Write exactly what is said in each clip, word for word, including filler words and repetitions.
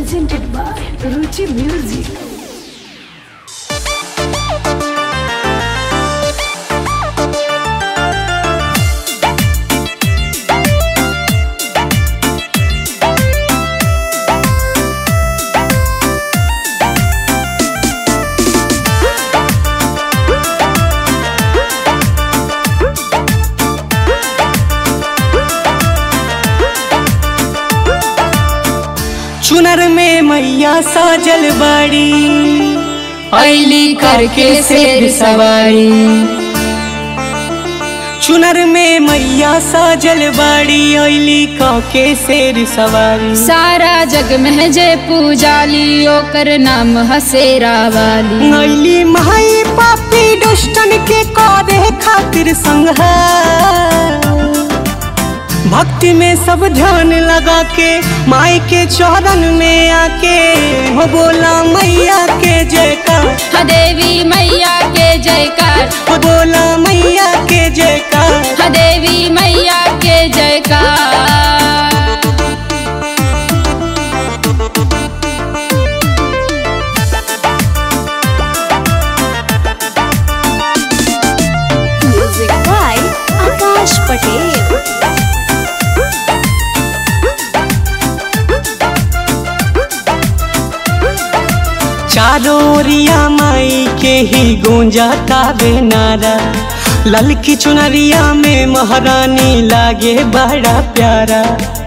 presented by Ruchi Music. चुनर में मैया साजल बाड़ी ऐली करके शेर सवारी। चुनर में मैया साजल बाड़ी ऐली करके शेर सवारी। सारा जग में जय पूजाली ओकर नाम हसेरा वाली। ऐली माई पापी दुष्टन के करे खातिर संहार। भक्ति में सब ध्यान लगा के माई के चरण में आके हो बोला मैया के जयकार। देवी मैया के जयकार। हो बोला मैया के जयकार। देवी मैया के जयकार। Music by Akash Patel. चारों ओरिया माई के ही गूंजा तावे नारा। ललकी चुनरिया में महारानी लागे बड़ा प्यारा।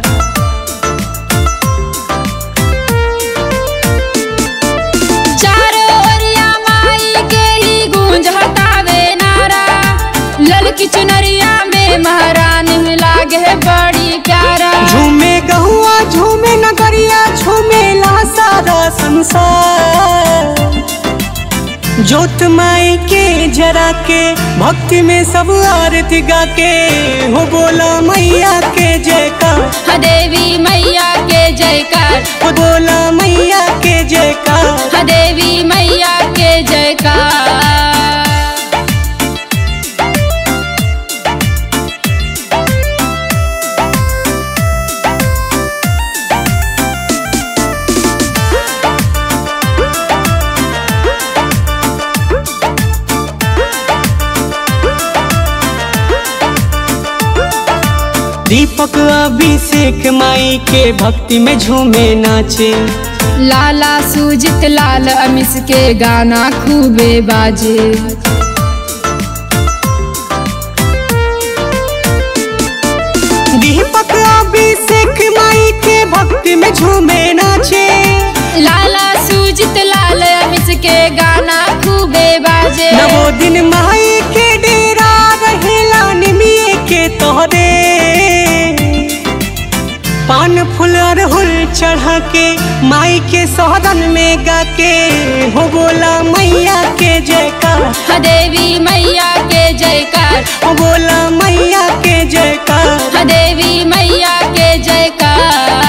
चारों ओरिया माई के ही गूंजतावे नारा। ललकी चुनरिया में महारानी लागे बड़ी प्यारा। झूमे गहुआ झूमे नगरिया झूमेला सारा संसार। जोत माई के जरा के भक्ति में सब आरती गा के हो बोला मैया के जयकार। देवी मैया के जयकार। हो बोला मैया के जयकार। देवी मैया के जयकार। दीपक अभिषेक माई के भक्ति में झूमे नाचे। लाला सुजित लाल अमिश के गाना खूबे बाजे। दीपक अभिषेक माई के भक्ति में झूमे नाचे। लाला सुजित लाल अमिश के गाना खूबे बाजे। नवो दिन माई के डेरा रहेला निमिये के तोहरे। पान फूल अरहुल चढ़ा के माई के सोहरन में गा के हो बोला मैया के जयकार। देवी मैया के जयकार। हो बोला मैया के जयकार। देवी मैया के जयकार।